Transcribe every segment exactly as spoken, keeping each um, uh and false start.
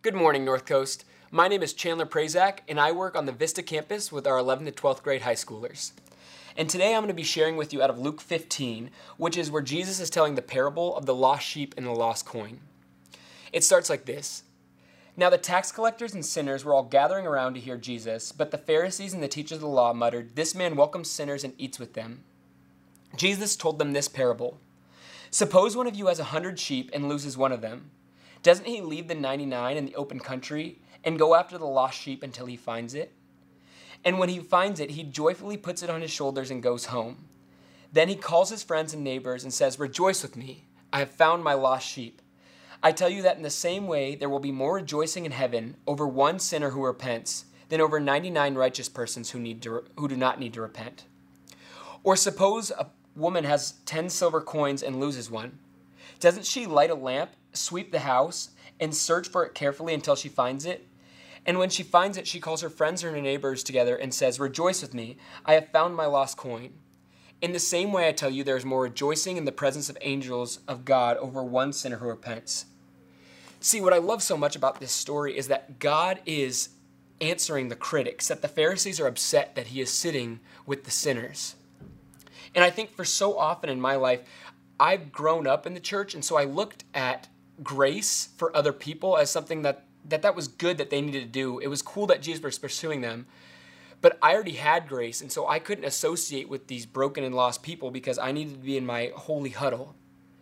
Good morning, North Coast. My name is Chandler Prazak, and I work on the Vista campus with our eleventh to twelfth grade high schoolers. And today I'm going to be sharing with you out of Luke fifteen, which is where Jesus is telling the parable of the lost sheep and the lost coin. It starts like this. Now the tax collectors and sinners were all gathering around to hear Jesus, but the Pharisees and the teachers of the law muttered, "This man welcomes sinners and eats with them." Jesus told them this parable. Suppose one of you has a hundred sheep and loses one of them. Doesn't he leave the ninety-nine in the open country and go after the lost sheep until he finds it? And when he finds it, he joyfully puts it on his shoulders and goes home. Then he calls his friends and neighbors and says, "Rejoice with me, I have found my lost sheep." I tell you that in the same way, there will be more rejoicing in heaven over one sinner who repents than over ninety-nine righteous persons who need to, who do not need to repent. Or suppose a woman has ten silver coins and loses one. Doesn't she light a lamp, sweep the house, and search for it carefully until she finds it? And when she finds it, she calls her friends and her neighbors together and says, "Rejoice with me, I have found my lost coin." In the same way, I tell you, there is more rejoicing in the presence of angels of God over one sinner who repents. See, what I love so much about this story is that God is answering the critics, that the Pharisees are upset that he is sitting with the sinners. And I think for so often in my life, I've grown up in the church, and so I looked at grace for other people as something that that, that was good that they needed to do. It was cool that Jesus was pursuing them, but I already had grace, and so I couldn't associate with these broken and lost people because I needed to be in my holy huddle.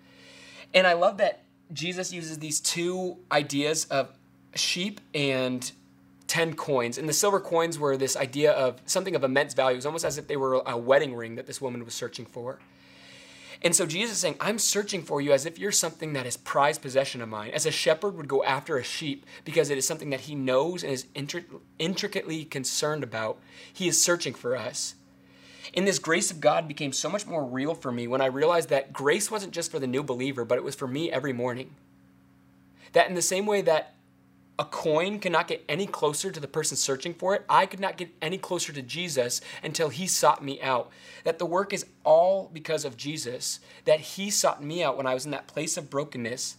And I love that Jesus uses these two ideas of sheep and ten coins. And the silver coins were this idea of something of immense value. It was almost as if they were a wedding ring that this woman was searching for. And so Jesus is saying, I'm searching for you as if you're something that is prized possession of mine. As a shepherd would go after a sheep because it is something that he knows and is intri- intricately concerned about. He is searching for us. And this grace of God became so much more real for me when I realized that grace wasn't just for the new believer, but it was for me every morning. That in the same way that a coin cannot get any closer to the person searching for it, I could not get any closer to Jesus until he sought me out. That the work is all because of Jesus, that he sought me out when I was in that place of brokenness.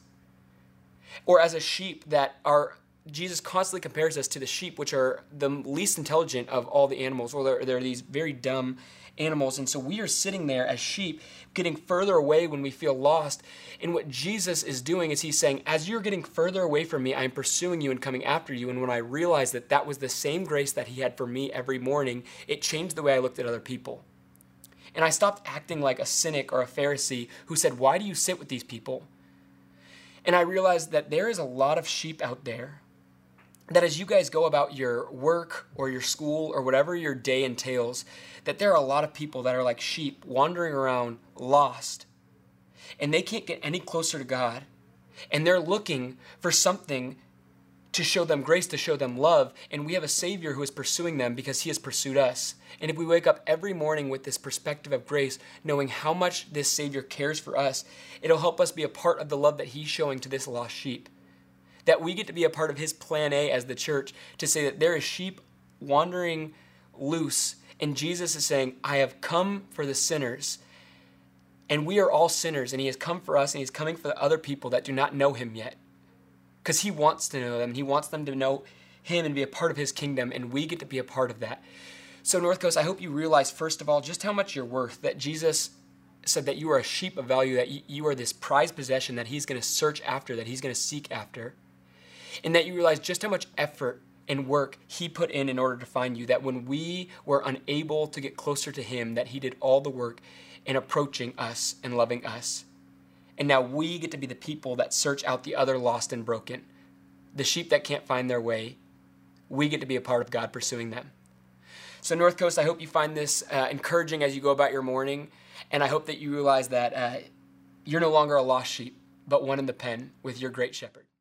Or as a sheep that are, Jesus constantly compares us to the sheep, which are the least intelligent of all the animals, or they're, they're these very dumb animals. And so we are sitting there as sheep, getting further away when we feel lost. And what Jesus is doing is he's saying, as you're getting further away from me, I'm pursuing you and coming after you. And when I realized that that was the same grace that he had for me every morning, it changed the way I looked at other people. And I stopped acting like a cynic or a Pharisee who said, "Why do you sit with these people?" And I realized that there is a lot of sheep out there that as you guys go about your work or your school or whatever your day entails, that there are a lot of people that are like sheep wandering around lost, and they can't get any closer to God, and they're looking for something to show them grace, to show them love, and we have a Savior who is pursuing them because he has pursued us. And if we wake up every morning with this perspective of grace, knowing how much this Savior cares for us, it'll help us be a part of the love that he's showing to this lost sheep. That we get to be a part of his plan A as the church to say that there is sheep wandering loose, and Jesus is saying, I have come for the sinners. And we are all sinners, and he has come for us, and he's coming for the other people that do not know him yet. Because he wants to know them. He wants them to know him and be a part of his kingdom, and we get to be a part of that. So North Coast, I hope you realize, first of all, just how much you're worth, that Jesus said that you are a sheep of value, that you are this prized possession that he's going to search after, that he's going to seek after. And that you realize just how much effort and work he put in in order to find you, that when we were unable to get closer to him, that he did all the work in approaching us and loving us. And now we get to be the people that search out the other lost and broken, the sheep that can't find their way. We get to be a part of God pursuing them. So North Coast, I hope you find this uh, encouraging as you go about your morning, and I hope that you realize that uh, you're no longer a lost sheep, but one in the pen with your great shepherd.